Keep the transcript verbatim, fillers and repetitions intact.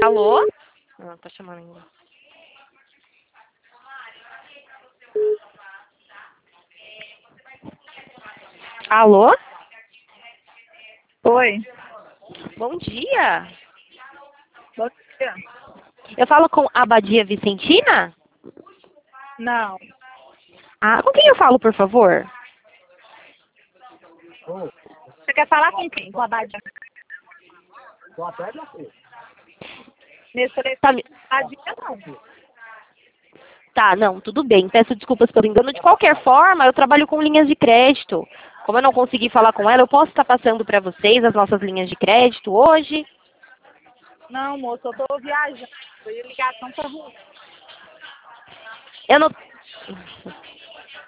Alô? Ah, tá chamando ainda. Alô? Oi. Bom dia. Bom dia. Eu falo com a Abadia Vicentina? Não. Ah, com quem eu falo, por favor? Você quer falar com quem? Com a Badia? Nesse Tá, me- Badia, não. tá, não, tudo bem. Peço desculpas pelo engano. De qualquer forma, eu trabalho com linhas de crédito. Como eu não consegui falar com ela, eu posso estar passando para vocês as nossas linhas de crédito hoje? Não, moço, eu tô viajando. Foi ligação pra rua. Eu não...